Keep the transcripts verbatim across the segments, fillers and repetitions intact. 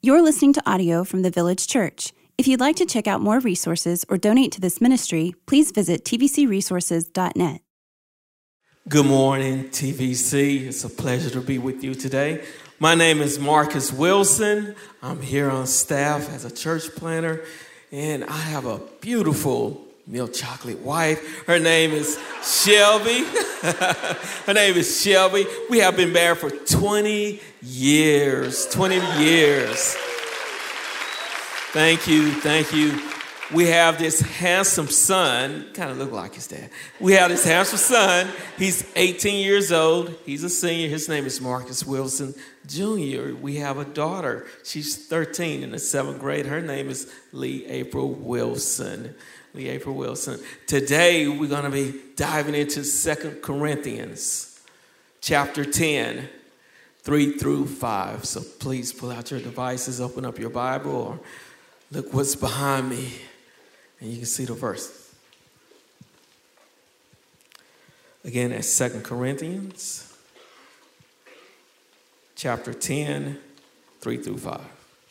You're listening to audio from the Village Church. If you'd like to check out more resources or donate to this ministry, please visit t v c resources dot net. Good morning, T V C. It's a pleasure to be with you today. My name is Marcus Wilson. I'm here on staff as a church planner, and I have a beautiful milk chocolate wife. Her name is Shelby. Her name is Shelby. We have been married for twenty years. twenty years. Thank you. Thank you. We have this handsome son, kind of look like his dad. We have this handsome son. He's eighteen years old. He's a senior. His name is Marcus Wilson Junior We have a daughter. She's thirteen in the seventh grade. Her name is Lee April Wilson. Lee April Wilson. Today, we're going to be diving into Second Corinthians chapter ten, three through five. So please pull out your devices, open up your Bible, or look what's behind me, and you can see the verse. Again, that's Second Corinthians chapter ten, three through five.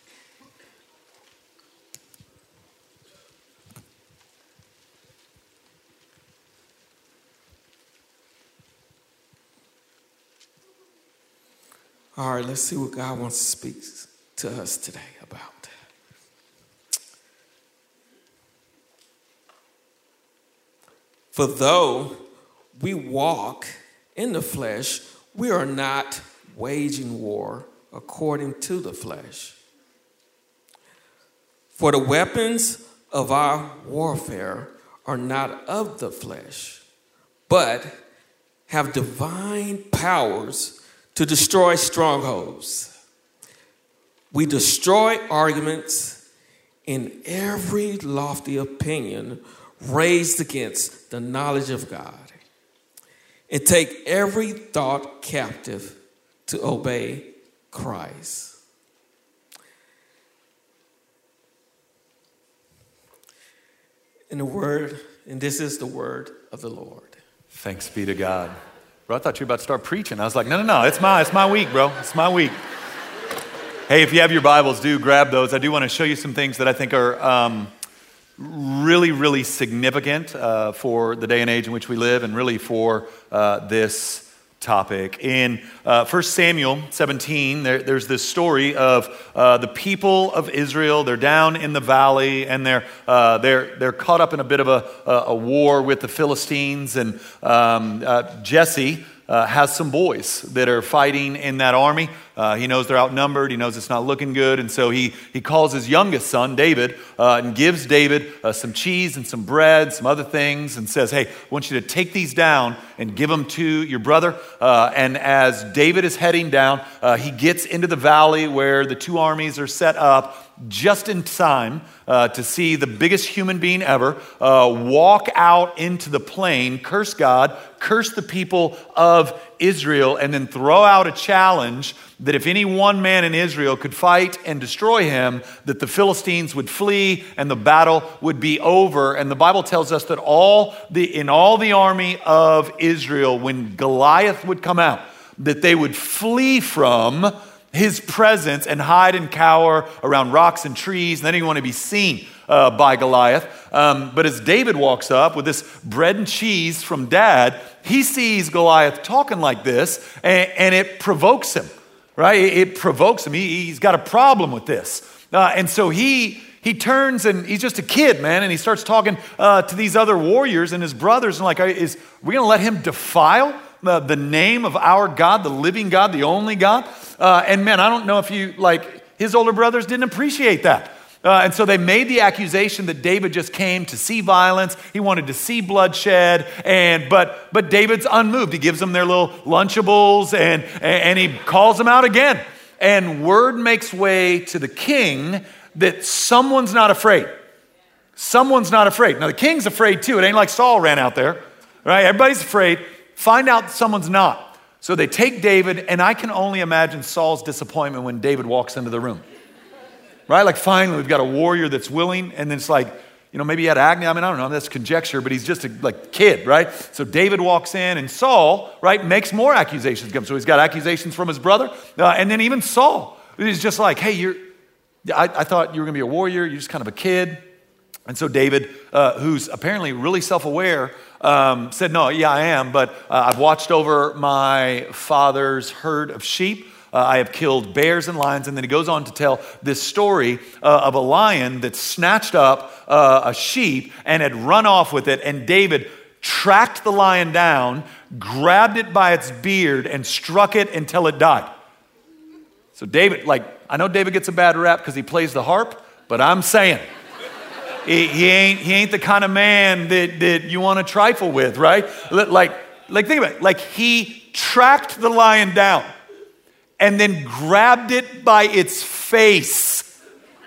All right, let's see what God wants to speak to us today about. For though we walk in the flesh, we are not waging war according to the flesh. For the weapons of our warfare are not of the flesh, but have divine powers to destroy strongholds. We destroy arguments in every lofty opinion raised against the knowledge of God, and take every thought captive to obey Christ. In the word, and this is the word of the Lord. Thanks be to God. Bro, I thought you were about to start preaching. I was like, no, no, no, it's my, it's my week, bro. It's my week. Hey, if you have your Bibles, do grab those. I do want to show you some things that I think are um, really, really significant uh, for the day and age in which we live, and really for uh, this topic. In uh, First Samuel seventeen, there, there's this story of uh, the people of Israel. They're down in the valley, and they're uh, they're they're caught up in a bit of a, a, a war with the Philistines. And um, uh, Jesse uh, has some boys that are fighting in that army. Uh, he knows they're outnumbered. He knows it's not looking good. And so he he calls his youngest son, David, uh, and gives David uh, some cheese and some bread, some other things, and says, hey, I want you to take these down and give them to your brother. Uh, and as David is heading down, uh, he gets into the valley where the two armies are set up, just in time uh, to see the biggest human being ever uh, walk out into the plain, curse God, curse the people of Israel, and then throw out a challenge that if any one man in Israel could fight and destroy him, that the Philistines would flee and the battle would be over. And the Bible tells us that all the in all the army of Israel, when Goliath would come out, that they would flee from his presence and hide and cower around rocks and trees, and they didn't want to be seen uh, by Goliath. Um, but as David walks up with this bread and cheese from dad, he sees Goliath talking like this, and, and it provokes him, right? It, it provokes him. He, he's got a problem with this. Uh, and so he he turns, and he's just a kid, man, and he starts talking uh, to these other warriors and his brothers, and like, is we going to let him defile The, the name of our God, the living God, the only God? Uh, and man, I don't know if you, like, his older brothers didn't appreciate that. Uh, and so they made the accusation that David just came to see violence. He wanted to see bloodshed. And but but David's unmoved. He gives them their little Lunchables, and, and he calls them out again. And word makes way to the king that someone's not afraid. Someone's not afraid. Now, the king's afraid too. It ain't like Saul ran out there, right? Everybody's afraid. Find out someone's not. So they take David, and I can only imagine Saul's disappointment when David walks into the room. Right? Like, finally, we've got a warrior that's willing, and then it's like, you know, maybe he had acne. I mean, I don't know. That's conjecture, but he's just a like kid, right? So David walks in, and Saul, right, makes more accusations against him. So he's got accusations from his brother, uh, and then even Saul is just like, hey, you're I, I thought you were going to be a warrior. You're just kind of a kid. And so David, uh, who's apparently really self-aware, um, said, no, yeah, I am, but uh, I've watched over my father's herd of sheep. Uh, I have killed bears and lions. And then he goes on to tell this story uh, of a lion that snatched up uh, a sheep and had run off with it. And David tracked the lion down, grabbed it by its beard, and struck it until it died. So David, like, I know David gets a bad rap because he plays the harp, but I'm saying, he, he ain't he ain't the kind of man that, that you want to trifle with, right? Like, like think about it. Like, he tracked the lion down and then grabbed it by its face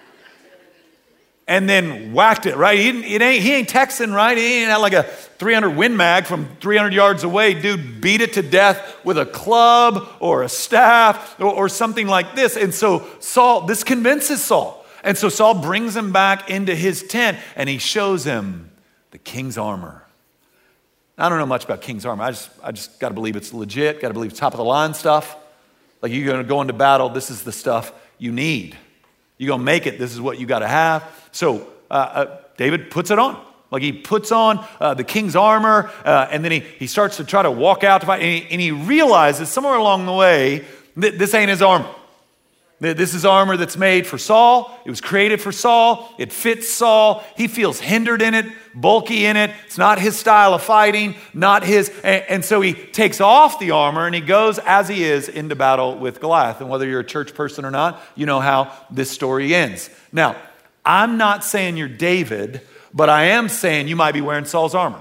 and then whacked it, right? He, didn't, it ain't, he ain't Texan, right? He ain't like a three hundred Win Mag from three hundred yards away. Dude beat it to death with a club or a staff or, or something like this. And so Saul, this convinces Saul. And so Saul brings him back into his tent and he shows him the king's armor. I don't know much about king's armor. I just, I just got to believe it's legit. Got to believe it's top of the line stuff. Like, you're going to go into battle. This is the stuff you need. You're going to make it. This is what you got to have. So uh, uh, David puts it on. Like, he puts on uh, the king's armor uh, and then he, he starts to try to walk out to fight. And he, and he realizes somewhere along the way that this ain't his armor. This is armor that's made for Saul. It was created for Saul. It fits Saul. He feels hindered in it, bulky in it. It's not his style of fighting, not his. And, and so he takes off the armor and he goes as he is into battle with Goliath. And whether you're a church person or not, you know how this story ends. Now, I'm not saying you're David, but I am saying you might be wearing Saul's armor.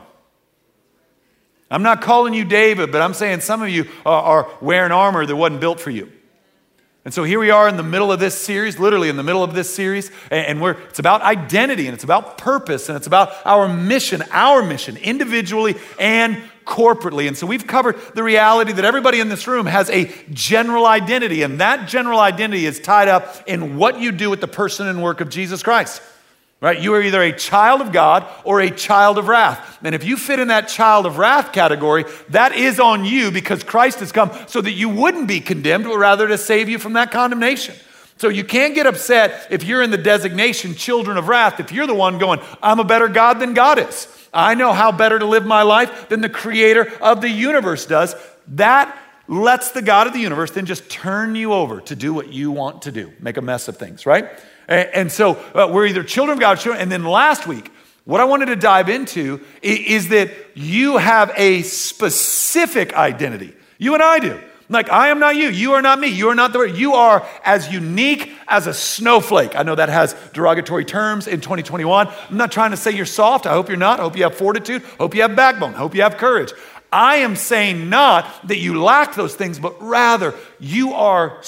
I'm not calling you David, but I'm saying some of you are, are wearing armor that wasn't built for you. And so here we are in the middle of this series, literally in the middle of this series, and we're it's about identity and it's about purpose and it's about our mission, our mission, individually and corporately. And so we've covered the reality that everybody in this room has a general identity, and that general identity is tied up in what you do with the person and work of Jesus Christ. Right? You are either a child of God or a child of wrath. And if you fit in that child of wrath category, that is on you because Christ has come so that you wouldn't be condemned, but rather to save you from that condemnation. So you can't get upset if you're in the designation children of wrath, if you're the one going, I'm a better God than God is. I know how better to live my life than the creator of the universe does. That lets the God of the universe then just turn you over to do what you want to do, make a mess of things, right? And so uh, we're either children of God or children. And then last week, what I wanted to dive into is, is that you have a specific identity. You and I do. Like, I am not you. You are not me. You are not the, you are as unique as a snowflake. I know that has derogatory terms in twenty twenty-one. I'm not trying to say you're soft. I hope you're not. I hope you have fortitude. I hope you have backbone. I hope you have courage. I am saying not that you lack those things, but rather you are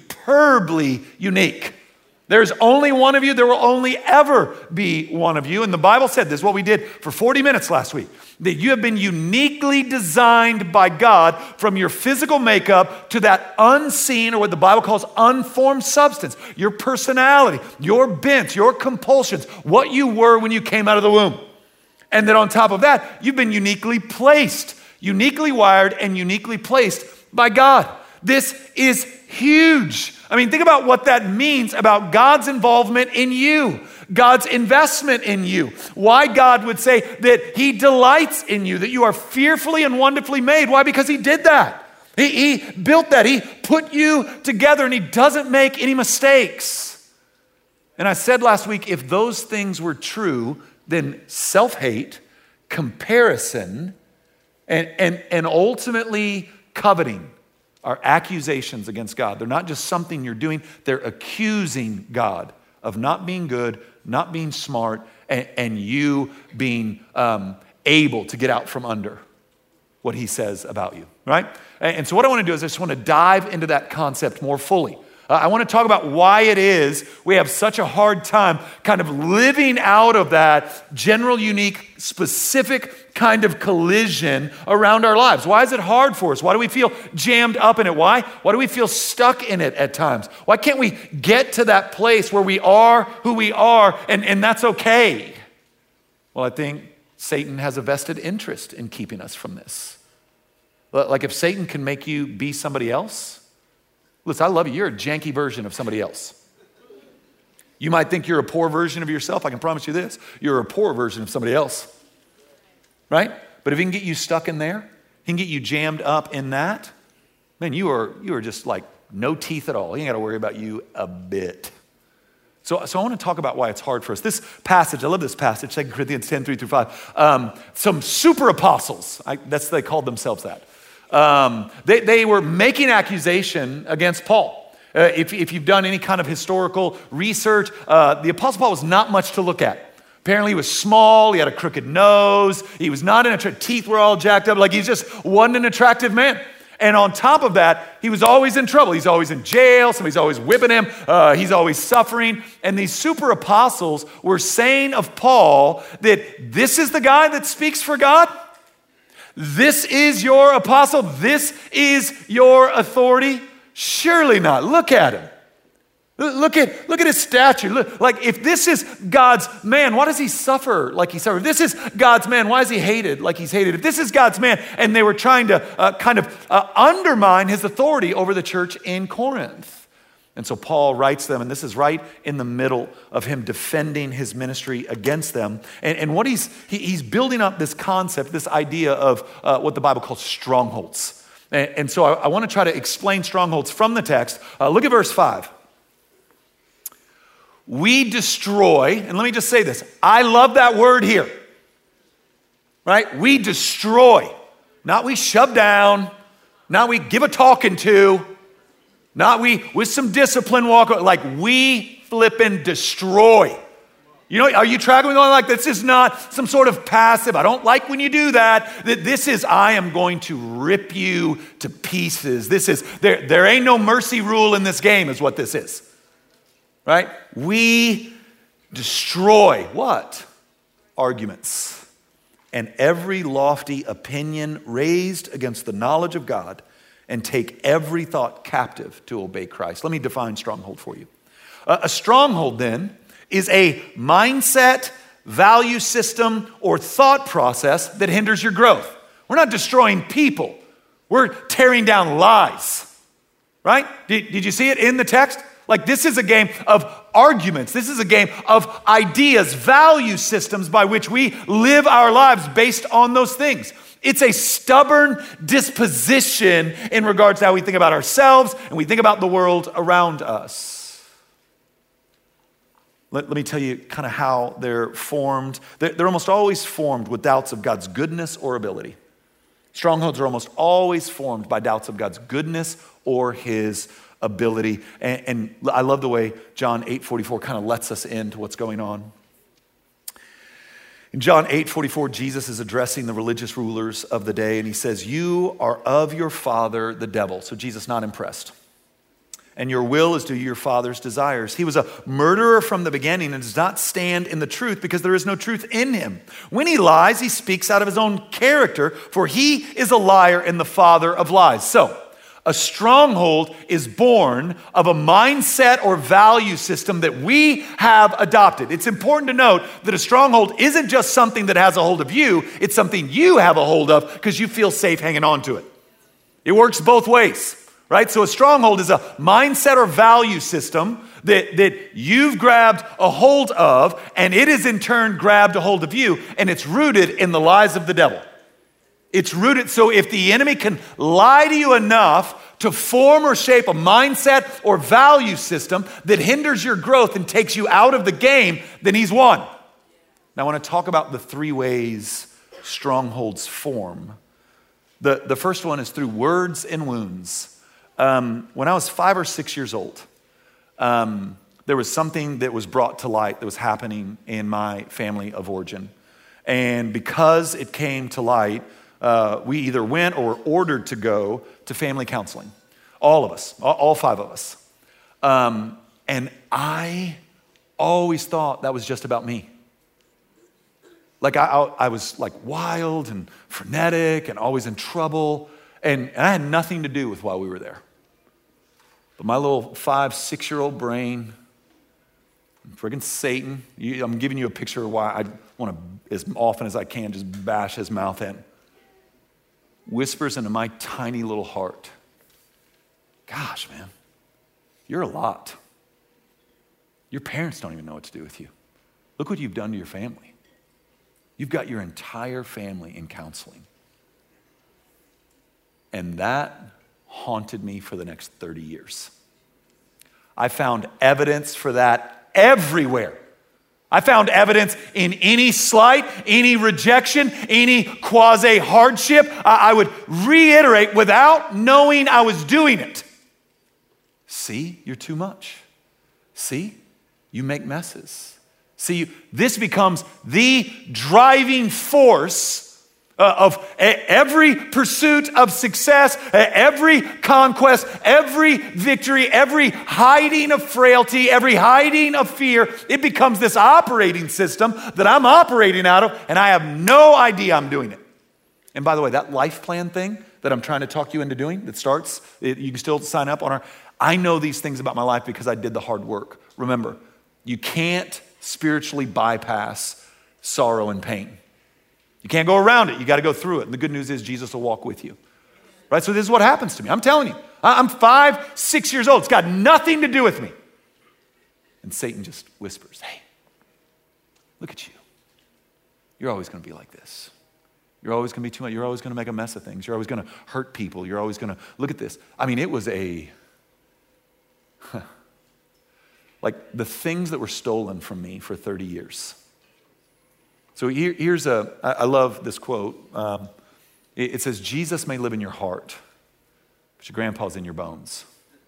superbly unique. There's only one of you. There will only ever be one of you. And the Bible said this is what we did for forty minutes last week, that you have been uniquely designed by God from your physical makeup to that unseen, or what the Bible calls unformed substance, your personality, your bent, your compulsions, what you were when you came out of the womb. And then on top of that, you've been uniquely placed, uniquely wired and uniquely placed by God. This is huge. I mean, think about what that means about God's involvement in you, God's investment in you, why God would say that he delights in you, that you are fearfully and wonderfully made. Why? Because he did that. He, he built that. He put you together and he doesn't make any mistakes. And I said last week, if those things were true, then self-hate, comparison, and, and, and ultimately coveting are accusations against God. They're not just something you're doing. They're accusing God of not being good, not being smart, and, and you being um, able to get out from under what he says about you, right? And, and so what I want to do is I just want to dive into that concept more fully. Uh, I want to talk about why it is we have such a hard time kind of living out of that general, unique, specific kind of collision around our lives. Why is it hard for us? Why do we feel jammed up in it? Why? Why do we feel stuck in it at times? Why can't we get to that place where we are who we are and, and that's okay? Well, I think Satan has a vested interest in keeping us from this. Like if Satan can make you be somebody else, listen, I love you. You're a janky version of somebody else. You might think you're a poor version of yourself. I can promise you this. You're a poor version of somebody else, right? But if he can get you stuck in there, he can get you jammed up in that, man, you are, you are just like no teeth at all. He ain't got to worry about you a bit. So, so I want to talk about why it's hard for us. This passage, I love this passage, Second Corinthians ten, three through five. Um, some super apostles, I, that's they called themselves that. Um, they, they were making accusation against Paul. Uh, if, if you've done any kind of historical research, uh, the Apostle Paul was not much to look at. Apparently he was small, he had a crooked nose, he was not an attractive, teeth were all jacked up, like he just wasn't an attractive man. And on top of that, he was always in trouble. He's always in jail, somebody's always whipping him, uh, he's always suffering. And these super apostles were saying of Paul that this is the guy that speaks for God? This is your apostle? This is your authority? Surely not. Look at him. Look at, look at his stature. Look, like if this is God's man, why does he suffer like he suffered? If this is God's man, why is he hated like he's hated? If this is God's man, and they were trying to uh, kind of uh, undermine his authority over the church in Corinth. And so Paul writes them, and this is right in the middle of him defending his ministry against them. And, and what he's, he, he's building up this concept, this idea of uh, what the Bible calls strongholds. And, and so I, I want to try to explain strongholds from the text. Uh, look at verse five. We destroy, and let me just say this. I love that word here, right? We destroy, not we shove down, not we give a talking to, not we, with some discipline walk, like we flipping destroy. You know, are you tracking with going like this is not some sort of passive, I don't like when you do that. That this is, I am going to rip you to pieces. This is, there, there ain't no mercy rule in this game is what this is. Right? We destroy what? Arguments. And every lofty opinion raised against the knowledge of God, and take every thought captive to obey Christ. Let me define stronghold for you. Uh, a stronghold then is a mindset, value system, or thought process that hinders your growth. We're not destroying people. We're tearing down lies, right? Did, did you see it in the text? Like this is a game of arguments. This is a game of ideas, value systems by which we live our lives based on those things. It's a stubborn disposition in regards to how we think about ourselves and we think about the world around us. Let, let me tell you kind of how they're formed. They're, they're almost always formed with doubts of God's goodness or ability. Strongholds are almost always formed by doubts of God's goodness or his ability. And, and I love the way John eight forty-four kind of lets us into what's going on. In John eight forty-four, Jesus is addressing the religious rulers of the day, and he says, you are of your father, the devil. So Jesus not impressed. And your will is to do your father's desires. He was a murderer from the beginning and does not stand in the truth because there is no truth in him. When he lies, he speaks out of his own character, for he is a liar and the father of lies. So, a stronghold is born of a mindset or value system that we have adopted. It's important to note that a stronghold isn't just something that has a hold of you, it's something you have a hold of because you feel safe hanging on to it. It works both ways. Right? So a stronghold is a mindset or value system that, that you've grabbed a hold of, and it is in turn grabbed a hold of you, and it's rooted in the lies of the devil. It's rooted, so if the enemy can lie to you enough to form or shape a mindset or value system that hinders your growth and takes you out of the game, then he's won. Now I want to talk about the three ways strongholds form. The, the first one is through words and wounds. Um, when I was five or six years old, um, there was something that was brought to light that was happening in my family of origin. And because it came to light, uh, we either went or were ordered to go to family counseling. All of us, all, all five of us. Um, and I always thought that was just about me. Like I, I, I was like wild and frenetic and always in trouble. And, and I had nothing to do with why we were there. But my little five, six-year-old brain, friggin' Satan, you, I'm giving you a picture of why I want to, as often as I can, just bash his mouth in, whispers into my tiny little heart, gosh, man, you're a lot. Your parents don't even know what to do with you. Look what you've done to your family. You've got your entire family in counseling. And that haunted me for the next thirty years. I found evidence for that everywhere. I found evidence in any slight, any rejection, any quasi-hardship. I would reiterate without knowing I was doing it. See, you're too much. See, you make messes. See, this becomes the driving force uh, of every pursuit of success, every conquest, every victory, every hiding of frailty, every hiding of fear. It becomes this operating system that I'm operating out of, and I have no idea I'm doing it. And by the way, that life plan thing that I'm trying to talk you into doing, that starts, it, you can still sign up on our, I know these things about my life because I did the hard work. Remember, you can't spiritually bypass sorrow and pain. You can't go around it. You got to go through it. And the good news is Jesus will walk with you. Right? So this is what happens to me. I'm telling you. I'm five, six years old. It's got nothing to do with me. And Satan just whispers, hey, look at you. You're always going to be like this. You're always going to be too much. You're always going to make a mess of things. You're always going to hurt people. You're always going to, look at this. I mean, it was a, like the things that were stolen from me for thirty years. So here, here's a, I love this quote. Um, it, it says, Jesus may live in your heart, but your grandpa's in your bones.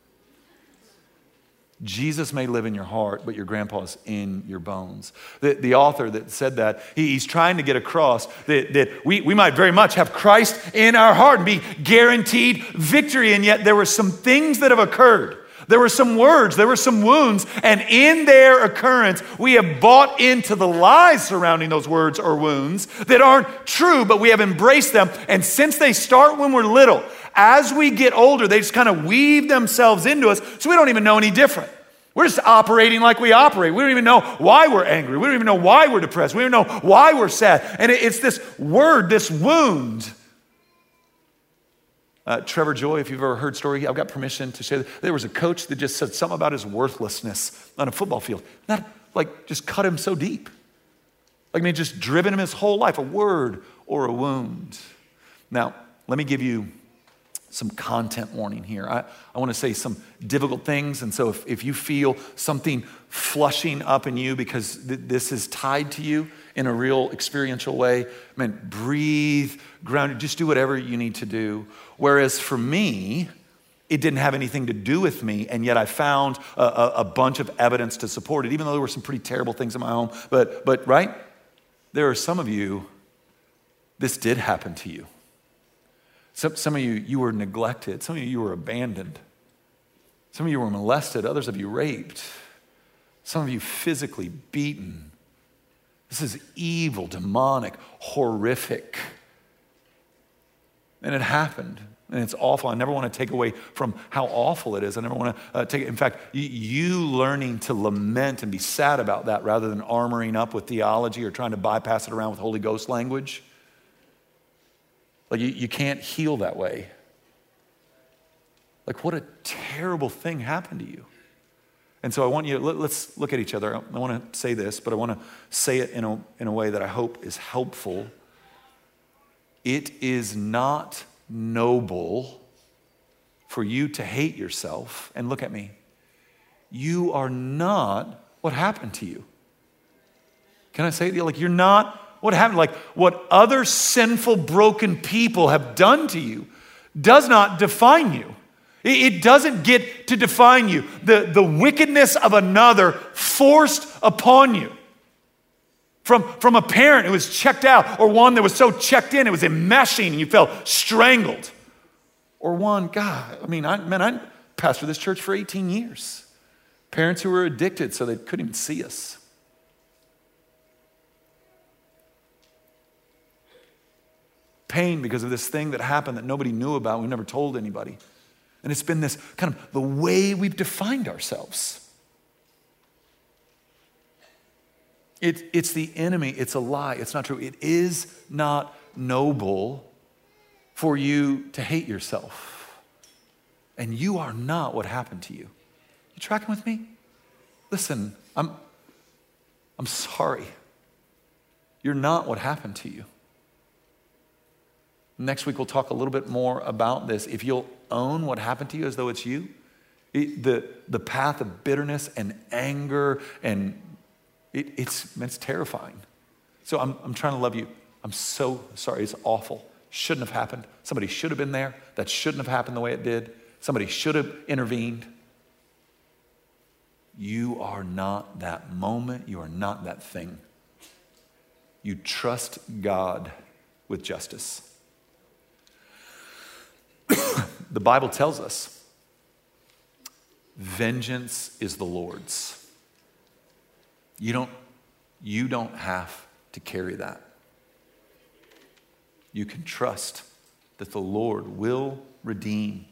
Jesus may live in your heart, but your grandpa's in your bones. The, the author that said that, he, he's trying to get across that, that we, we might very much have Christ in our heart and be guaranteed victory, and yet there were some things that have occurred. There were some words, there were some wounds, and in their occurrence, we have bought into the lies surrounding those words or wounds that aren't true, but we have embraced them. And since they start when we're little, as we get older, they just kind of weave themselves into us, so we don't even know any different. We're just operating like we operate. We don't even know why we're angry. We don't even know why we're depressed. We don't know why we're sad. And it's this word, this wound. Uh, Trevor Joy, if you've ever heard story, I've got permission to share that. There was a coach that just said something about his worthlessness on a football field. That like just cut him so deep. Like I mean, just driven him his whole life, a word or a wound. Now, let me give you some content warning here. I, I want to say some difficult things. And so if, if you feel something flushing up in you because th- this is tied to you in a real experiential way, I mean, breathe, ground, just do whatever you need to do. Whereas for me, it didn't have anything to do with me, and yet I found a, a, a bunch of evidence to support it, even though there were some pretty terrible things in my home. But, but right, there are some of you, this did happen to you. Some, some of you, you were neglected. Some of you, you were abandoned. Some of you were molested. Others of you raped. Some of you physically beaten. This is evil, demonic, horrific. And it happened. And it's awful. I never want to take away from how awful it is. I never want to uh, take it. In fact, you, you learning to lament and be sad about that rather than armoring up with theology or trying to bypass it around with Holy Ghost language. Like you, you can't heal that way. Like what a terrible thing happened to you. And so I want you to, let, let's look at each other. I want to say this, but I want to say it in a, in a way that I hope is helpful. It is not noble for you to hate yourself. And look at me. You are not what happened to you. Can I say it? Like you're not what happened. Like what other sinful, broken people have done to you does not define you. It doesn't get to define you. The, the wickedness of another forced upon you. From, from a parent who was checked out, or one that was so checked in, it was enmeshing and you felt strangled. Or one, God, I mean, I, man, I pastored this church for eighteen years. Parents who were addicted so they couldn't even see us. Pain because of this thing that happened that nobody knew about, we never told anybody. And it's been this kind of the way we've defined ourselves. It, it's the enemy. It's a lie. It's not true. It is not noble for you to hate yourself. And you are not what happened to you. You tracking with me? Listen, I'm, I'm sorry. You're not what happened to you. Next week, we'll talk a little bit more about this. If you'll own what happened to you as though it's you, it, the, the path of bitterness and anger, and it, it's, it's terrifying. So I'm, I'm trying to love you. I'm so sorry. It's awful. Shouldn't have happened. Somebody should have been there. That shouldn't have happened the way it did. Somebody should have intervened. You are not that moment. You are not that thing. You trust God with justice. The Bible tells us, vengeance is the Lord's. You don't, you don't have to carry that. You can trust that the Lord will redeem.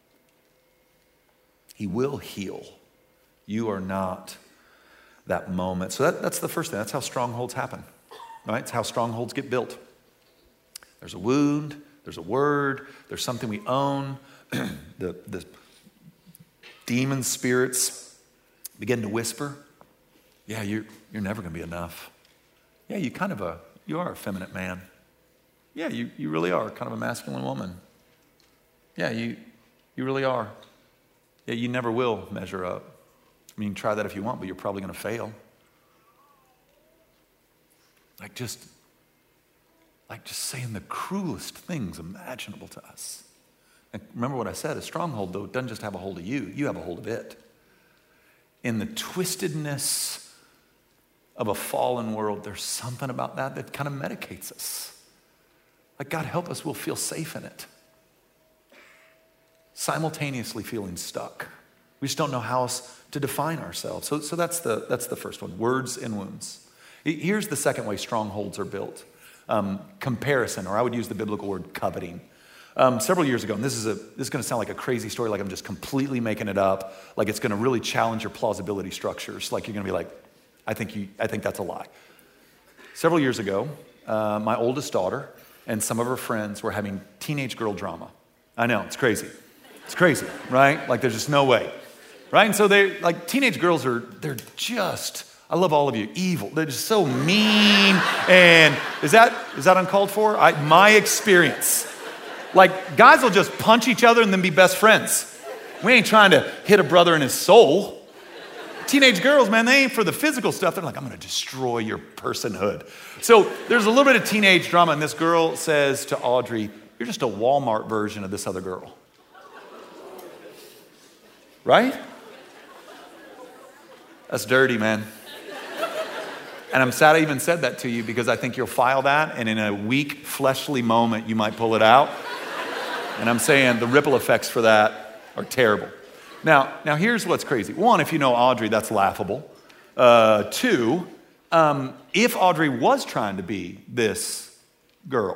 He will heal. You are not that moment. So that, that's the first thing. That's how strongholds happen. Right? It's how strongholds get built. There's a wound, there's a word, there's something we own. the, the demon spirits begin to whisper, yeah, you're, you're never going to be enough. Yeah, you kind of a, you are a feminine man. Yeah, you, you really are kind of a masculine woman. Yeah, you, you really are. Yeah, you never will measure up. I mean, you can try that if you want, but you're probably going to fail. Like just, like just saying the cruelest things imaginable to us. And remember what I said, a stronghold, though, doesn't just have a hold of you, you have a hold of it. In the twistedness of a fallen world, there's something about that that kind of medicates us. Like, God help us, we'll feel safe in it. Simultaneously feeling stuck. We just don't know how else to define ourselves. So, so that's the that's the first one, words and wounds. Here's the second way strongholds are built. Um, comparison, or I would use the biblical word coveting. Um, several years ago, and this is a this is going to sound like a crazy story, like I'm just completely making it up, like it's going to really challenge your plausibility structures. Like you're going to be like, I think you, I think that's a lie. Several years ago, uh, my oldest daughter and some of her friends were having teenage girl drama. I know, it's crazy. It's crazy, right? Like there's just no way, right? And so they like teenage girls are they're just. I love all of you. Evil. They're just so mean. And is that is that uncalled for? I, my experience. Like, guys will just punch each other and then be best friends. We ain't trying to hit a brother in his soul. Teenage girls, man, they ain't for the physical stuff. They're like, I'm going to destroy your personhood. So there's a little bit of teenage drama, and this girl says to Audrey, you're just a Walmart version of this other girl. Right? That's dirty, man. And I'm sad I even said that to you because I think you'll file that, and in a weak, fleshly moment, you might pull it out. And I'm saying the ripple effects for that are terrible. Now, now here's what's crazy. One, if you know Audrey, that's laughable. Uh, two, um, if Audrey was trying to be this girl,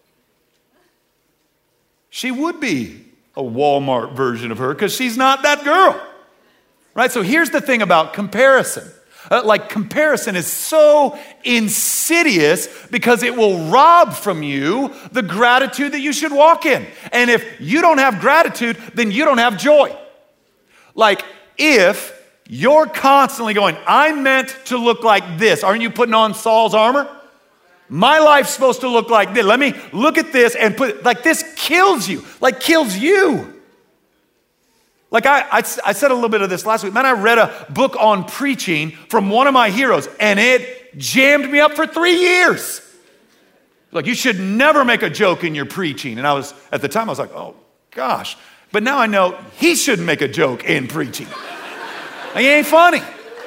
she would be a Walmart version of her because she's not that girl. Right? So here's the thing about comparison. Uh, like comparison is so insidious because it will rob from you the gratitude that you should walk in. And if you don't have gratitude, then you don't have joy. Like if you're constantly going, I'm meant to look like this. Aren't you putting on Saul's armor? My life's supposed to look like this. Let me look at this and put, like this kills you, like kills you. Like I, I, I said a little bit of this last week. Man, I read a book on preaching from one of my heroes, and it jammed me up for three years. Like, you should never make a joke in your preaching. And I was, at the time, I was like, oh, gosh. But now I know he shouldn't make a joke in preaching. Like, he ain't funny.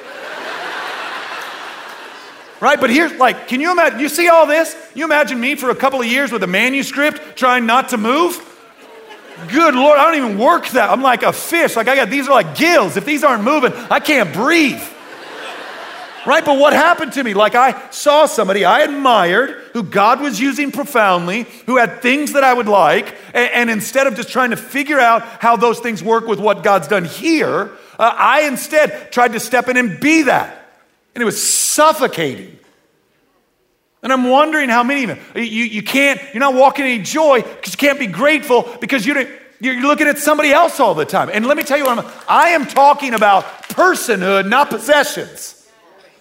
Right? But here's, like, can you imagine, you see all this? You imagine me for a couple of years with a manuscript trying not to move? Good Lord, I don't even work that. I'm like a fish. Like I got, these are like gills. If these aren't moving, I can't breathe. Right? But what happened to me? Like I saw somebody I admired who God was using profoundly, who had things that I would like. And, and instead of just trying to figure out how those things work with what God's done here, uh, I instead tried to step in and be that. And it was suffocating. And I'm wondering how many of you, you, you can't, you're not walking in any joy because you can't be grateful because you don't, you're looking at somebody else all the time. And let me tell you what I'm, I am talking about personhood, not possessions.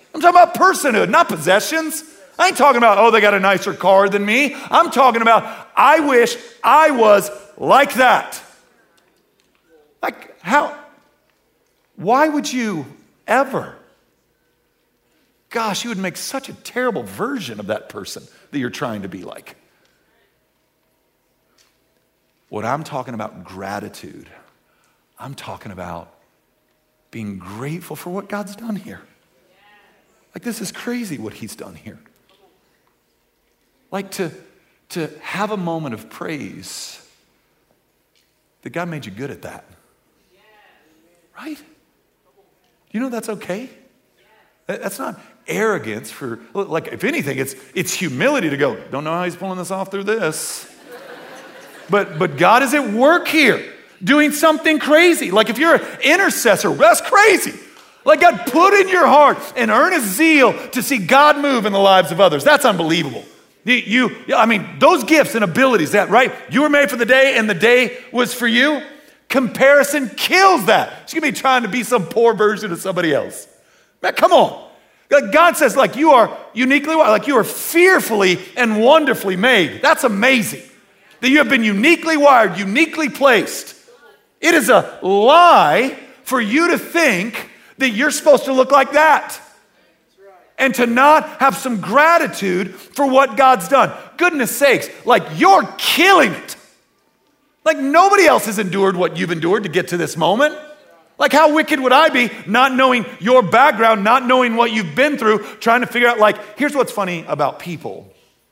I'm talking about personhood, not possessions. I ain't talking about, oh, they got a nicer car than me. I'm talking about, I wish I was like that. Like, how? Why would you ever? Gosh, you would make such a terrible version of that person that you're trying to be like. What I'm talking about, gratitude, I'm talking about being grateful for what God's done here. Like, this is crazy what he's done here. Like to, to have a moment of praise that God made you good at that. Right? You know that's okay? That's not arrogance for, like, if anything, it's it's humility to go, don't know how he's pulling this off through this. But but God is at work here, doing something crazy. Like if you're an intercessor, that's crazy. Like God put in your heart an earnest zeal to see God move in the lives of others. That's unbelievable. You, you I mean, those gifts and abilities, that, right? You were made for the day and the day was for you. Comparison kills that. She's gonna be trying to be some poor version of somebody else. Man, come on. God says, like, you are uniquely, like you are fearfully and wonderfully made. That's amazing. That you have been uniquely wired, uniquely placed. It is a lie for you to think that you're supposed to look like that. And to not have some gratitude for what God's done. Goodness sakes, like you're killing it. Like nobody else has endured what you've endured to get to this moment. Like how wicked would I be not knowing your background, not knowing what you've been through, trying to figure out, like, here's what's funny about people.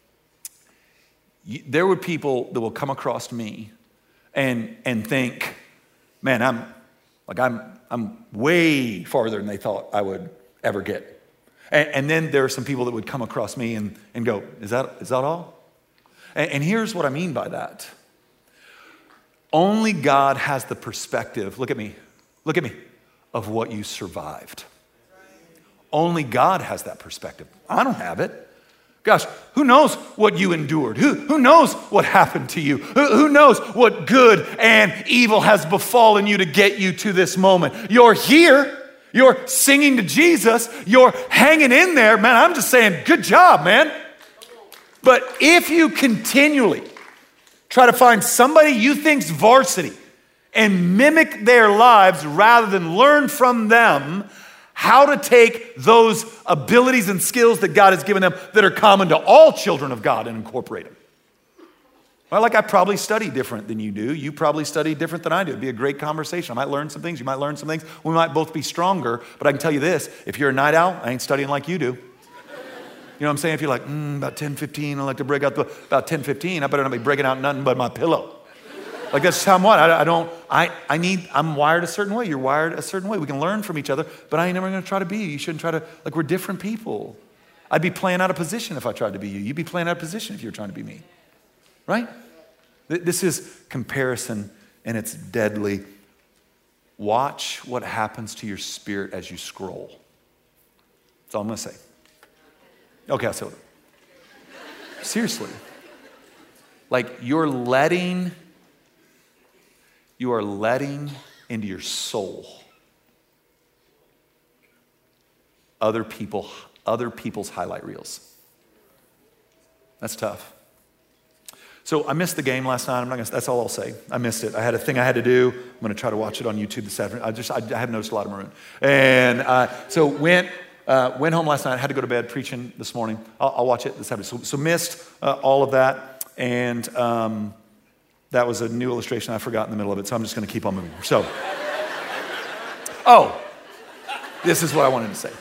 There were people that will come across me and and think, man, I'm like I'm I'm way farther than they thought I would ever get. And, and then there are some people that would come across me and, and go, is that is that all? And, and here's what I mean by that. Only God has the perspective, look at me, look at me, of what you survived. Only God has that perspective. I don't have it. Gosh, who knows what you endured? Who, who knows what happened to you? Who, who knows what good and evil has befallen you to get you to this moment? You're here. You're singing to Jesus. You're hanging in there. Man, I'm just saying, good job, man. But if you continually try to find somebody you think's varsity and mimic their lives rather than learn from them how to take those abilities and skills that God has given them that are common to all children of God and incorporate them. Well, like I probably study different than you do. You probably study different than I do. It'd be a great conversation. I might learn some things. You might learn some things. We might both be stronger. But I can tell you this, if you're a night owl, I ain't studying like you do. You know what I'm saying? If you're like, mm, about ten fifteen, I like to break out the, about ten fifteen, I better not be breaking out nothing but my pillow. Like that's how I'm what. I, I don't, I, I need, I'm wired a certain way. You're wired a certain way. We can learn from each other, but I ain't never gonna try to be you. You shouldn't try to, like we're different people. I'd be playing out of position if I tried to be you. You'd be playing out of position if you were trying to be me. Right? This is comparison and it's deadly. Watch what happens to your spirit as you scroll. That's all I'm gonna say. Okay, I'll say it. Seriously. Like you're letting, you are letting into your soul other people, other people's highlight reels. That's tough. So I missed the game last night. I'm not gonna, that's all I'll say. I missed it. I had a thing I had to do. I'm gonna try to watch it on YouTube this afternoon. I just, I, I haven't noticed a lot of maroon. And uh, so went, uh, went home last night. Had to go to bed preaching this morning. I'll, I'll watch it this afternoon. So, so missed uh, all of that. And um, that was a new illustration I forgot in the middle of it. So I'm just gonna keep on moving. So, oh, this is what I wanted to say.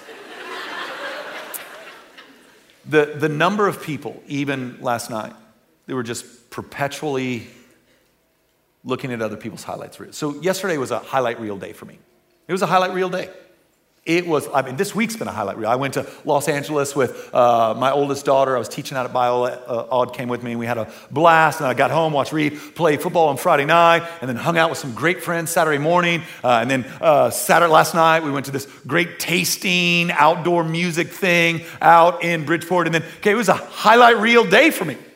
The, the number of people, even last night, they were just perpetually looking at other people's highlights reels. So yesterday was a highlight reel day for me. It was a highlight reel day. It was, I mean, this week's been a highlight reel. I went to Los Angeles with uh, my oldest daughter. I was teaching out at Biola. Uh, Odd came with me, and we had a blast. And I got home, watched Reed play football on Friday night, and then hung out with some great friends Saturday morning. Uh, and then uh, Saturday last night, we went to this great tasting outdoor music thing out in Bridgeport. And then, okay, it was a highlight reel day for me.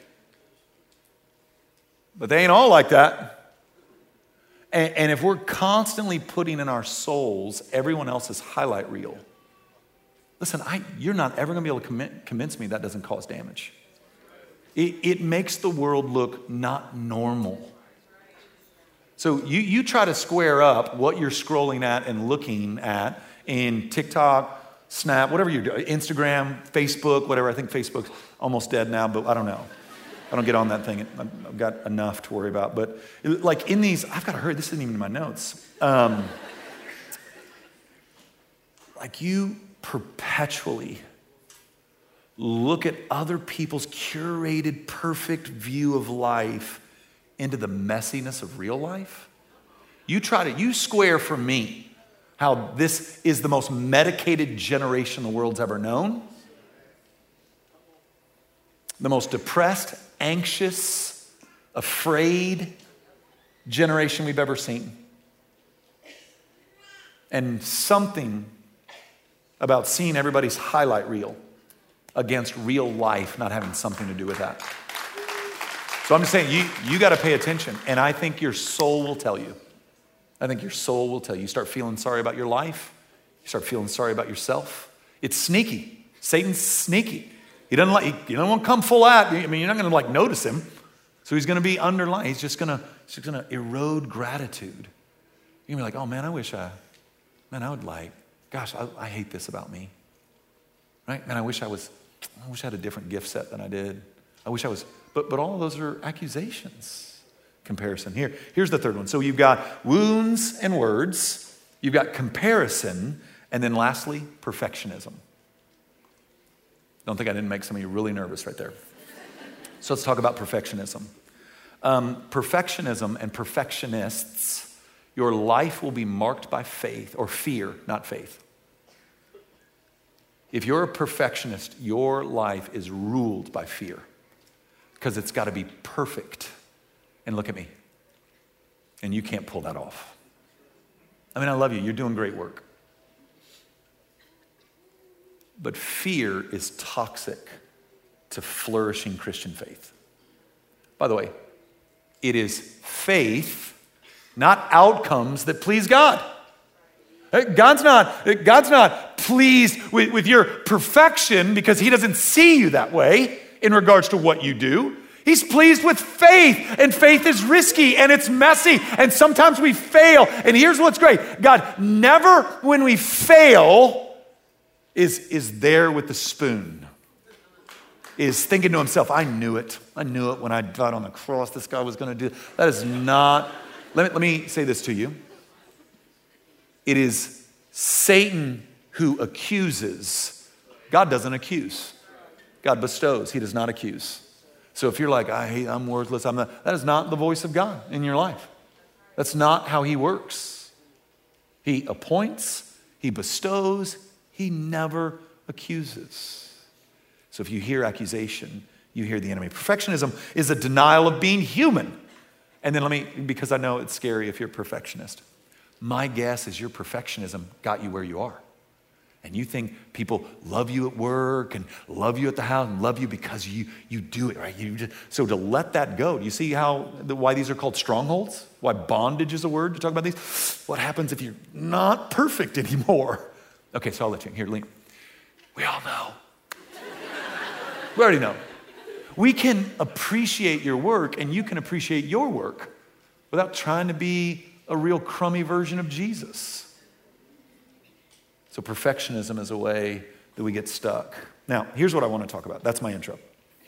But they ain't all like that. And, and if we're constantly putting in our souls everyone else's highlight reel, Listen, I, you're not ever going to be able to commit, convince me that doesn't cause damage. It, it makes the world look not normal. So you, you try to square up what you're scrolling at and looking at in TikTok, Snap, whatever you're doing, Instagram, Facebook, whatever. I think Facebook's almost dead now, but I don't know. I don't get on that thing. I've got enough to worry about. But like in these, I've got to hurry. This isn't even in my notes. Um, like you perpetually look at other people's curated, perfect view of life into the messiness of real life. You try to, you square for me how this is the most medicated generation the world's ever known. The most depressed, anxious, afraid generation we've ever seen. And something about seeing everybody's highlight reel against real life not having something to do with that. So I'm just saying, you, you got to pay attention. And I think your soul will tell you. I think your soul will tell you. You start feeling sorry about your life. You start feeling sorry about yourself. It's sneaky. Satan's sneaky. He doesn't like, he doesn't want to come full out. I mean, you're not going to like notice him. So he's going to be underlying. He's just going to, he's just going to erode gratitude. You're going to be like, oh man, I wish I, man, I would like, gosh, I, I hate this about me. Right? Man, I wish I was, I wish I had a different gift set than I did. I wish I was, but but all of those are accusations. Comparison. Here, here's the third one. So you've got wounds and words, you've got comparison, and then lastly, perfectionism. Don't think I didn't make some of you really nervous right there. So let's talk about perfectionism. Um, perfectionism and perfectionists, your life will be marked by faith or fear, not faith. If you're a perfectionist, your life is ruled by fear because it's got to be perfect. And look at me. And you can't pull that off. I mean, I love you. You're doing great work. But fear is toxic to flourishing Christian faith. By the way, it is faith, not outcomes, that please God. God's not, God's not pleased with, with your perfection because he doesn't see you that way in regards to what you do. He's pleased with faith, and faith is risky and it's messy, and sometimes we fail. And here's what's great. God never, when we fail, is, is there with the spoon, is thinking to himself, I knew it. I knew it when I died on the cross. This guy was going to do it. That is not, let me, let me say this to you. It is Satan who accuses. God doesn't accuse. God bestows. He does not accuse. So if you're like, I hate, I'm worthless, I'm not, that is not the voice of God in your life. That's not how he works. He appoints, he bestows, he never accuses. So if you hear accusation, you hear the enemy. Perfectionism is a denial of being human. And then let me, because I know it's scary if you're a perfectionist. My guess is your perfectionism got you where you are. And you think people love you at work and love you at the house and love you because you, you do it, right? You just, so to let that go, do you see how the, why these are called strongholds? Why bondage is a word to talk about these? What happens if you're not perfect anymore? Okay, so I'll let you. Here, lean. We all know. We already know. We can appreciate your work and you can appreciate your work without trying to be a real crummy version of Jesus. So perfectionism is a way that we get stuck. Now, here's what I want to talk about. That's my intro.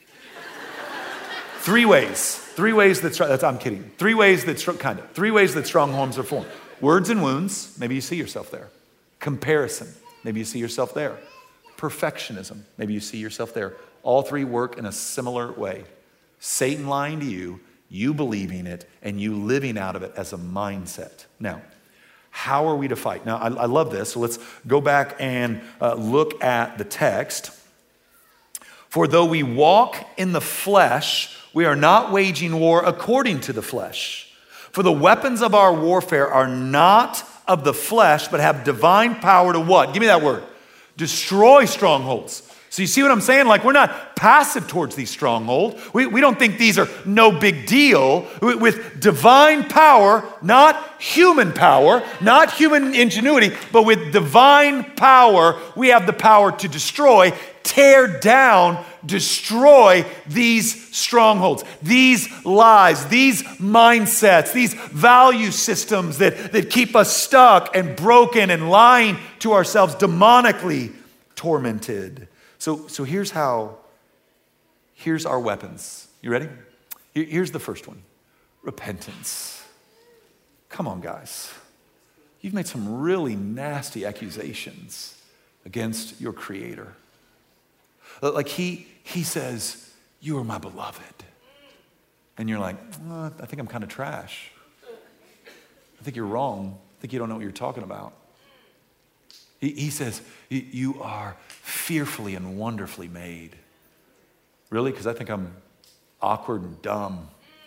Three ways. Three ways that, that's, I'm kidding. Three ways that, kind of, three ways that strongholds are formed. Words and wounds, maybe you see yourself there. Comparison, maybe you see yourself there. Perfectionism, maybe you see yourself there. All three work in a similar way. Satan lying to you, you believing it, and you living out of it as a mindset. Now, how are we to fight? Now, I, I love this. So let's go back and uh, look at the text. For though we walk in the flesh, we are not waging war according to the flesh. For the weapons of our warfare are not of the flesh, but have divine power to what? Give me that word. destroy strongholds. So you see what I'm saying? Like, we're not passive towards these strongholds. We, we don't think these are no big deal. With, with divine power, not human power, not human ingenuity, but with divine power, we have the power to destroy, tear down, destroy these strongholds, these lies, these mindsets, these value systems that, that keep us stuck and broken and lying to ourselves, demonically tormented. So, so here's how, here's our weapons. You ready? Here's the first one. Repentance. Come on, guys. You've made some really nasty accusations against your Creator. Like he, he says, you are my beloved. And you're like, oh, I think I'm kind of trash. I think you're wrong. I think you don't know what you're talking about. He, he says, you are fearfully and wonderfully made. Really? Because I think I'm awkward and dumb.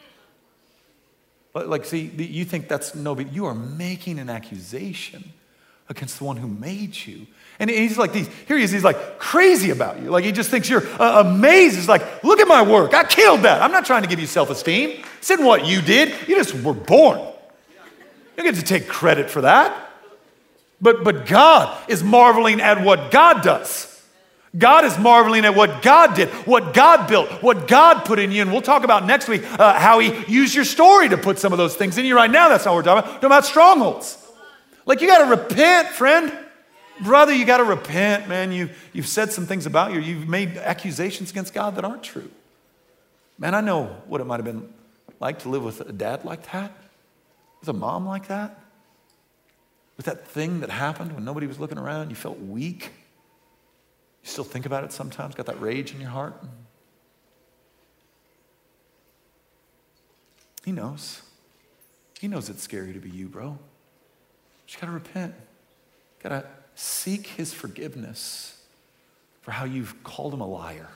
Like, see, you think that's no big, you are making an accusation against the one who made you. And he's like, these, here he is, he's like crazy about you. Like he just thinks you're uh, amazed. He's like, look at my work. I killed that. I'm not trying to give you self-esteem. This isn't what you did. You just were born. You don't get to take credit for that. But, but God is marveling at what God does. God is marveling at what God did, what God built, what God put in you. And we'll talk about next week uh, how he used your story to put some of those things in you. Right now, that's not what we're talking about. We're talking about strongholds. Like, you got to repent, friend. Brother, you got to repent, man. You, you've said some things about you. You've made accusations against God that aren't true. Man, I know what it might have been like to live with a dad like that, with a mom like that, with that thing that happened when nobody was looking around. You felt weak. You still think about it sometimes, got that rage in your heart. He knows. He knows it's scary to be you, bro. You just got to repent. Got to seek his forgiveness for how you've called him a liar.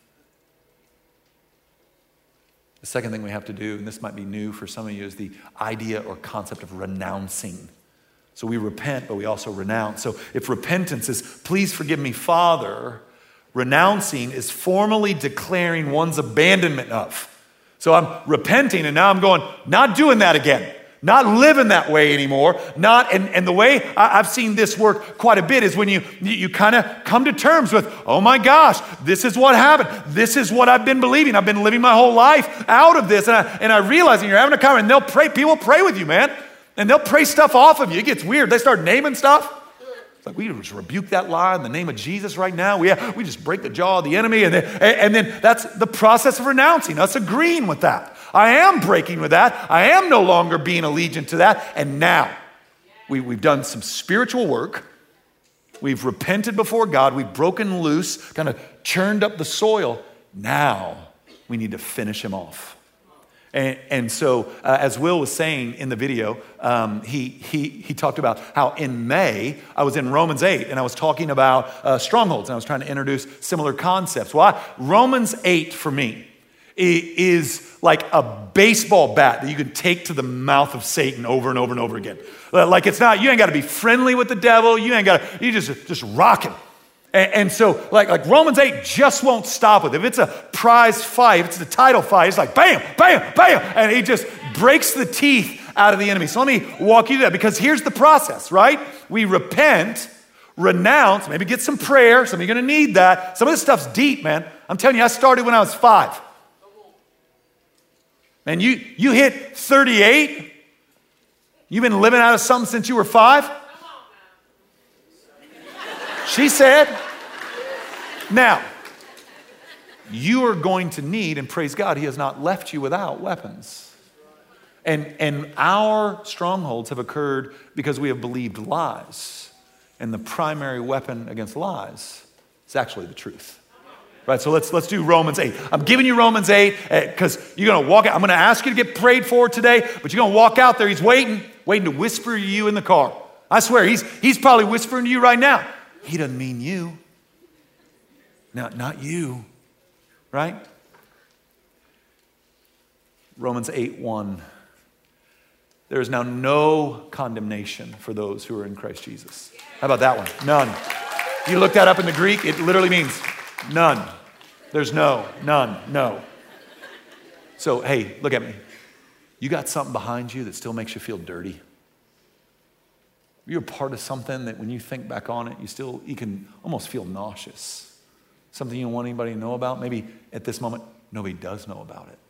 The second thing we have to do, and this might be new for some of you, is the idea or concept of renouncing. So we repent, but we also renounce. So if repentance is, please forgive me, Father, renouncing is formally declaring one's abandonment of. So I'm repenting, and now I'm going, not doing that again. Not living that way anymore. Not, and, and the way I, I've seen this work quite a bit is when you, you, you kind of come to terms with, oh my gosh, this is what happened. This is what I've been believing. I've been living my whole life out of this. And I, and I realize, and you're having a conversation, and they'll pray, people pray with you, man. And they'll pray stuff off of you. It gets weird. They start naming stuff. It's like, we just rebuke that lie in the name of Jesus right now. We, we just break the jaw of the enemy. And then, and then that's the process of renouncing, us agreeing with that. I am breaking with that. I am no longer being allegiant to that. And now we, we've done some spiritual work. We've repented before God. We've broken loose, kind of churned up the soil. Now we need to finish him off. And, and so, uh, as Will was saying in the video, um, he, he, he talked about how in May, I was in Romans eight, and I was talking about uh, strongholds, and I was trying to introduce similar concepts. Well, I, Romans eight for me is like a baseball bat that you can take to the mouth of Satan over and over and over again. Like, it's not, you ain't got to be friendly with the devil. You ain't got to, you just, just rock him. And, and so, like, like Romans eight just won't stop with it. If it's a prize fight, if it's the title fight, it's like bam, bam, bam, and he just breaks the teeth out of the enemy. So let me walk you through that, because here's the process, right? We repent, renounce, maybe get some prayer. Some of you are going to need that. Some of this stuff's deep, man. I'm telling you, I started when I was five. Man, you, you hit thirty-eight. You've been living out of something since you were five? She said. Now, you are going to need, and praise God, he has not left you without weapons. And, and our strongholds have occurred because we have believed lies. And the primary weapon against lies is actually the truth. Right, so let's let's do Romans eight. I'm giving you Romans eight because uh, you're going to walk out. I'm going to ask you to get prayed for today, but you're going to walk out there. He's waiting, waiting to whisper to you in the car. I swear, he's he's probably whispering to you right now. He doesn't mean you. No, not you. Right? Romans eight one. There is now no condemnation for those who are in Christ Jesus. How about that one? None. You look that up in the Greek, it literally means none. There's no, none, no. So, hey, look at me. You got something behind you that still makes you feel dirty? You're a part of something that when you think back on it, you still, you can almost feel nauseous. Something you don't want anybody to know about. Maybe at this moment, nobody does know about it.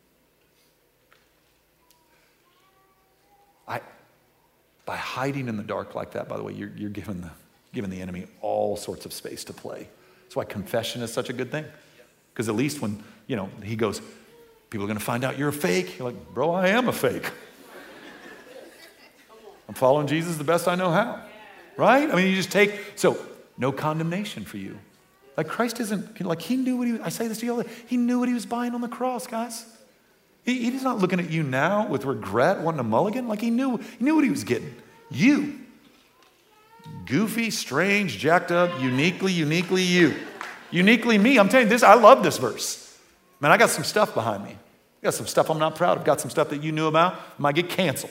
I, by hiding in the dark like that, by the way, you're, you're giving, the, giving the enemy all sorts of space to play. That's why confession is such a good thing. Because at least when, you know, he goes, people are going to find out you're a fake. You're like, bro, I am a fake. I'm following Jesus the best I know how. Right? I mean, you just take, so no condemnation for you. Like Christ isn't, like he knew what he was, I say this to you all, he knew what he was buying on the cross, guys. He, he's not looking at you now with regret, wanting a mulligan. Like he knew, he knew what he was getting. You. Goofy, strange, jacked up, uniquely, uniquely you. Uniquely me. I'm telling you this, I love this verse. Man, I got some stuff behind me. I got some stuff I'm not proud of. Got some stuff that you knew about. Might get canceled.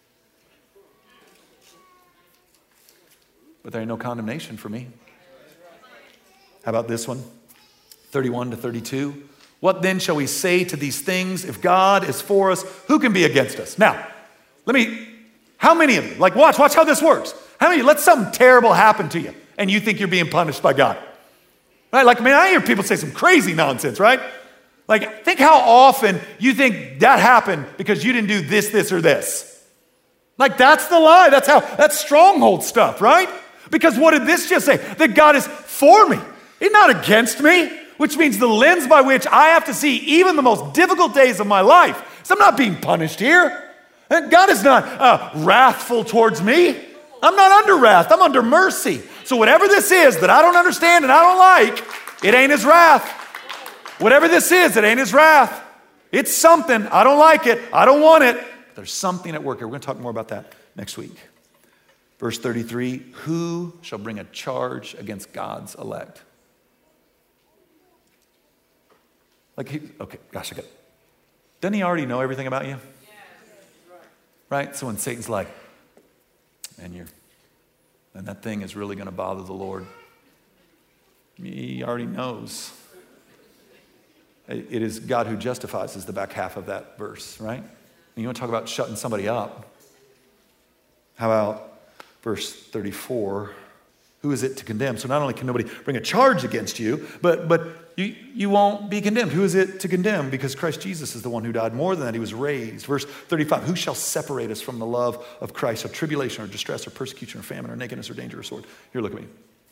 But there ain't no condemnation for me. How about this one? thirty-one to thirty-two. What then shall we say to these things? If God is for us, who can be against us? Now, let me, how many of you, like watch, watch how this works. How many of you, let something terrible happen to you and you think you're being punished by God? Right? Like, I mean, I hear people say some crazy nonsense, right? Like, think how often you think that happened because you didn't do this, this, or this. Like, that's the lie. That's how, that's stronghold stuff, right? Because what did this just say? That God is for me. He's not against me, which means the lens by which I have to see even the most difficult days of my life. So I'm not being punished here. And God is not uh, wrathful towards me. I'm not under wrath. I'm under mercy. So whatever this is that I don't understand and I don't like, it ain't his wrath. Whatever this is, it ain't his wrath. It's something. I don't like it. I don't want it. But there's something at work here. We're going to talk more about that next week. Verse thirty-three, who shall bring a charge against God's elect? Like, he, okay, gosh, I got, doesn't he already know everything about you? Right? So when Satan's like, man, you're, and that thing is really going to bother the Lord. He already knows. It is God who justifies is the back half of that verse, right? And you want to talk about shutting somebody up. How about verse thirty-four? Who is it to condemn? So not only can nobody bring a charge against you, but but you, you won't be condemned. Who is it to condemn? Because Christ Jesus is the one who died. More than that, he was raised. Verse thirty-five, who shall separate us from the love of Christ? Of tribulation or distress or persecution or famine or nakedness or danger or sword? Here, look at me.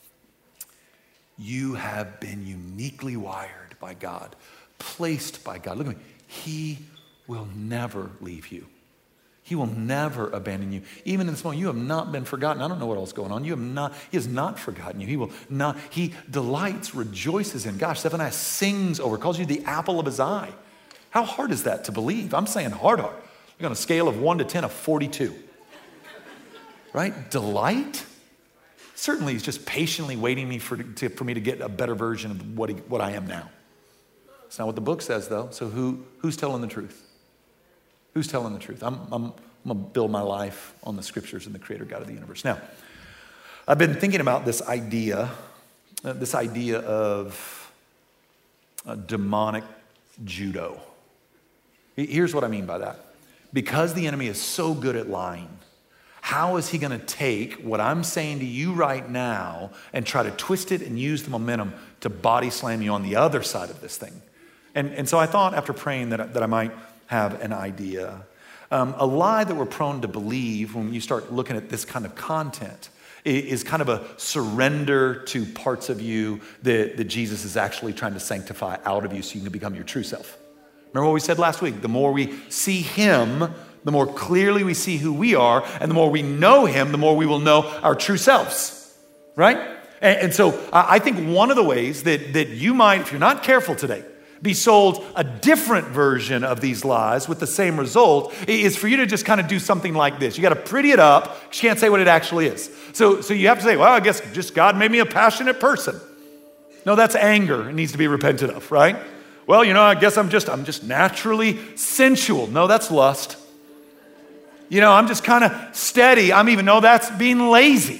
You have been uniquely wired by God, placed by God. Look at me. He will never leave you. He will never abandon you. Even in this moment, you have not been forgotten. I don't know what else is going on. You have not, he has not forgotten you. He will not, he delights, rejoices in. Gosh, Zephaniah sings over, calls you the apple of his eye. How hard is that to believe? I'm saying hard, hard. Like on a scale of one to ten, a forty-two. Right? Delight? Certainly he's just patiently waiting me for, to, for me to get a better version of what, he, what I am now. It's not what the book says, though. So who, who's telling the truth? Who's telling the truth? I'm, I'm, I'm going to build my life on the scriptures and the creator God of the universe. Now, I've been thinking about this idea, uh, this idea of uh, demonic judo. Here's what I mean by that. Because the enemy is so good at lying, how is he going to take what I'm saying to you right now and try to twist it and use the momentum to body slam you on the other side of this thing? And, and so I thought after praying that, that I might have an idea. Um, a lie that we're prone to believe when you start looking at this kind of content is kind of a surrender to parts of you that, that Jesus is actually trying to sanctify out of you so you can become your true self. Remember what we said last week? The more we see him, the more clearly we see who we are, and the more we know him, the more we will know our true selves, right? And, and so I think one of the ways that, that you might, if you're not careful today, be sold a different version of these lies with the same result is for you to just kind of do something like this. You got to pretty it up. You can't say what it actually is. So, so you have to say, well, I guess just God made me a passionate person. No, that's anger. It needs to be repented of, right? Well, you know, I guess I'm just, I'm just naturally sensual. No, that's lust. You know, I'm just kind of steady. I'm even, no, that's being lazy.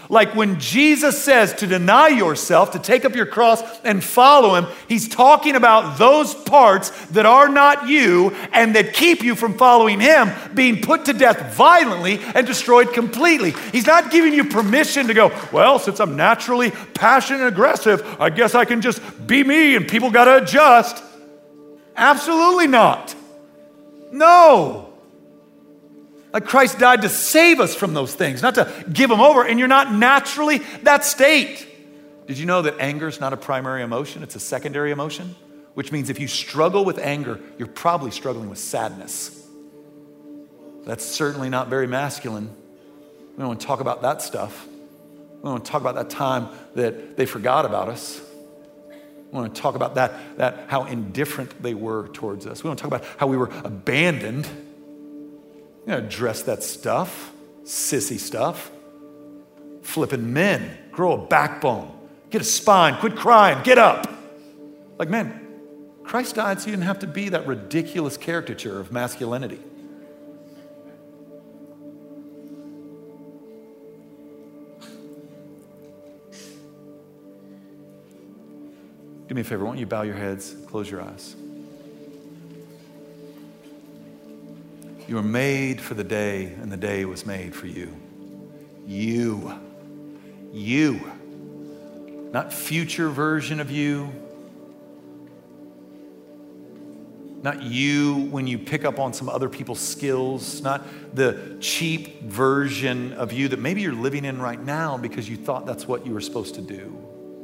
Like when Jesus says to deny yourself, to take up your cross and follow him, he's talking about those parts that are not you and that keep you from following him being put to death violently and destroyed completely. He's not giving you permission to go, well, since I'm naturally passionate and aggressive, I guess I can just be me and people got to adjust. Absolutely not. No. Like Christ died to save us from those things, not to give them over, and you're not naturally that state. Did you know that anger is not a primary emotion? It's a secondary emotion, which means if you struggle with anger, you're probably struggling with sadness. That's certainly not very masculine. We don't want to talk about that stuff. We don't want to talk about that time that they forgot about us. We want to talk about that, that how indifferent they were towards us. We want to talk about how we were abandoned. You know, address that stuff, sissy stuff. Flipping men, grow a backbone, get a spine, quit crying, get up. Like, man, Christ died so you didn't have to be that ridiculous caricature of masculinity. Do me a favor, why don't you bow your heads, close your eyes. You were made for the day, and the day was made for you. You. You. Not future version of you. Not you when you pick up on some other people's skills. Not the cheap version of you that maybe you're living in right now because you thought that's what you were supposed to do.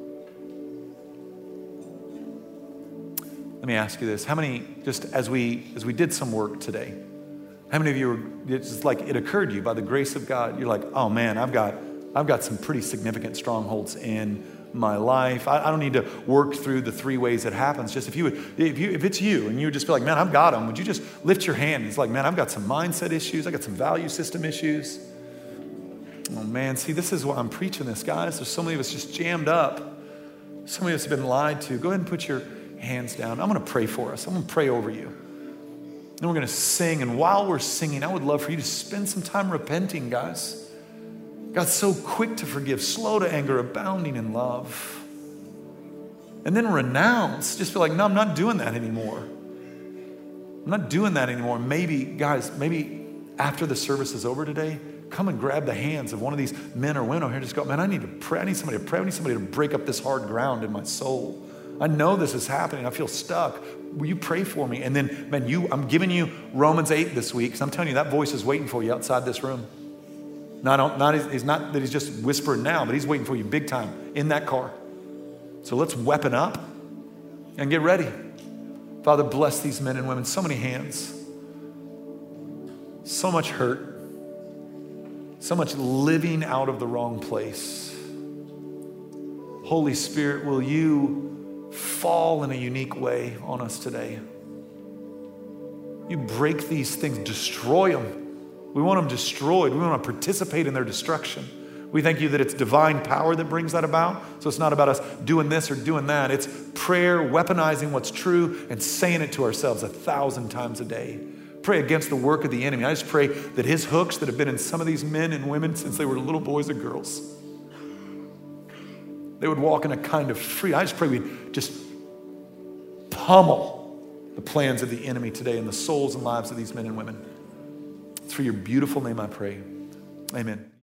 Let me ask you this. How many, just as we as we did some work today, how many of you were, it's just like it occurred to you by the grace of God, you're like, oh man, I've got I've got some pretty significant strongholds in my life. I, I don't need to work through the three ways it happens. Just if you would, if you if it's you and you would just be like, man, I've got them, would you just lift your hand? It's like, man, I've got some mindset issues. I got some value system issues. Oh man, see, this is why I'm preaching this, guys. There's so many of us just jammed up. So many of us have been lied to. Go ahead and put your hands down. I'm going to pray for us. I'm going to pray over you. Then we're going to sing. And while we're singing, I would love for you to spend some time repenting, guys. God's so quick to forgive, slow to anger, abounding in love. And then renounce. Just feel like, no, I'm not doing that anymore. I'm not doing that anymore. Maybe, guys, maybe after the service is over today, come and grab the hands of one of these men or women over here. Just go, man, I need to pray. I need somebody to pray. I need somebody to break up this hard ground in my soul. I know this is happening. I feel stuck. Will you pray for me? And then, man, you, I'm giving you Romans eight this week because I'm telling you that voice is waiting for you outside this room. Not, not, it's not that he's just whispering now, but he's waiting for you big time in that car. So let's weapon up and get ready. Father, bless these men and women. So many hands. So much hurt. So much living out of the wrong place. Holy Spirit, will you fall in a unique way on us today? You break these things, destroy them. We want them destroyed. We want to participate in their destruction. We thank you that it's divine power that brings that about. So it's not about us doing this or doing that. It's prayer, weaponizing what's true and saying it to ourselves a thousand times a day. Pray against the work of the enemy. I just pray that his hooks that have been in some of these men and women since they were little boys and girls, they would walk in a kind of freedom. I just pray we'd just pummel the plans of the enemy today in the souls and lives of these men and women. It's for your beautiful name I pray. Amen.